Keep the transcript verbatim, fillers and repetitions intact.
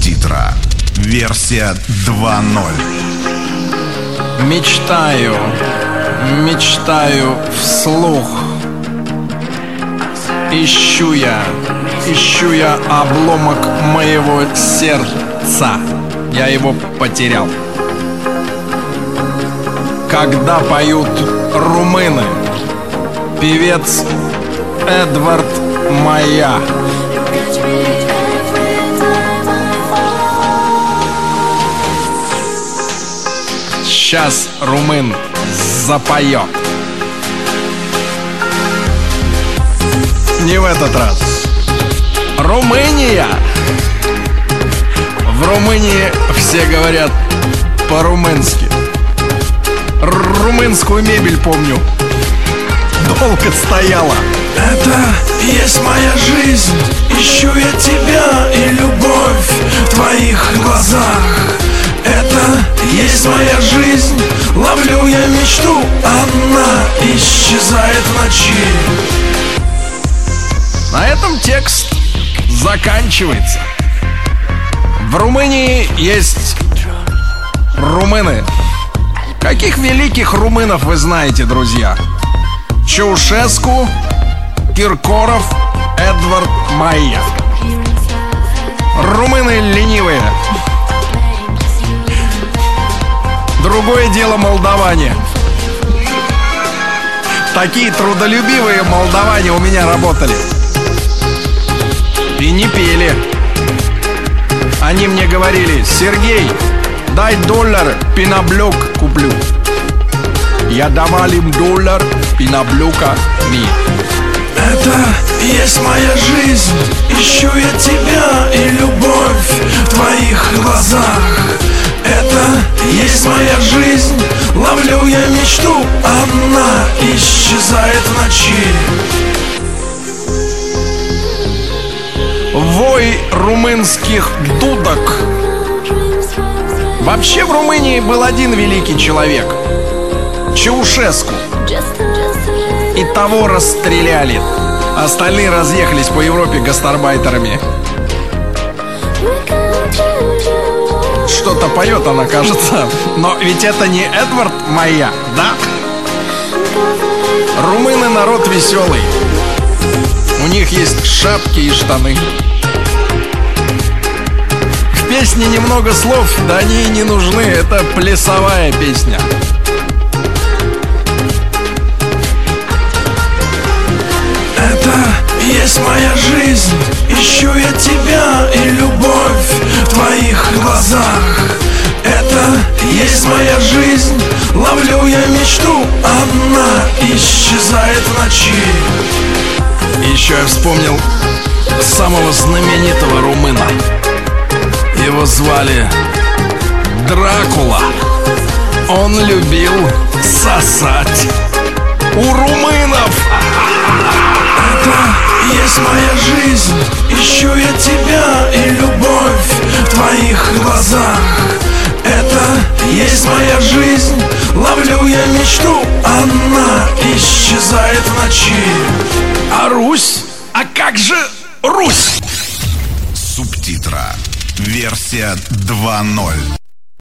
Субтитра. Версия два ноль. Мечтаю, мечтаю вслух. Ищу я, ищу я обломок моего сердца. Я его потерял. Когда поют румыны, певец Эдвард Майя. Сейчас румын запоет. Не в этот раз. Румыния. В Румынии все говорят по-румынски. Румынскую мебель помню. Долго стояла. Это есть моя жизнь. Ищу я тебя и любовь в твоих глазах. Это есть моя жизнь. Ловлю я мечту, она исчезает в ночи. На этом текст заканчивается. В Румынии есть румыны. Каких великих румынов вы знаете, друзья? Чаушеску, Киркоров, Эдвард Майя. Румыны ленивые. Другое дело молдаване. Такие трудолюбивые молдаване у меня работали. И не пели. Они мне говорили: Сергей, дай доллар, пеноблек куплю. Я давал им доллар, пеноблюка ми. Это есть моя жизнь. Ищу я тебя и любовь в твоих глазах. Это есть моя жизнь. Ловлю я мечту, она исчезает в ночи. Вой румынских дудок. Вообще в Румынии был один великий человек — Чаушеску. И того расстреляли. Остальные разъехались по Европе гастарбайтерами. Что-то поет она, кажется. Но ведь это не Эдвард Майя, да? Румыны народ веселый. У них есть шапки и штаны. В песне немного слов, да они и не нужны. Это плясовая песня. Это есть моя жизнь. Ищу я тебя и любовь в твоих глазах. Это есть моя жизнь. Ловлю я мечту, она исчезает в ночи. Еще я вспомнил самого знаменитого румына. Его звали Дракула. Он любил сосать. У румынов. Это есть моя жизнь. Ищу я тебя и любовь в твоих глазах. Это есть моя жизнь. Ловлю я мечту, она исчезает в ночи. А Русь? А как же Русь? Субтитра. Версия два ноль.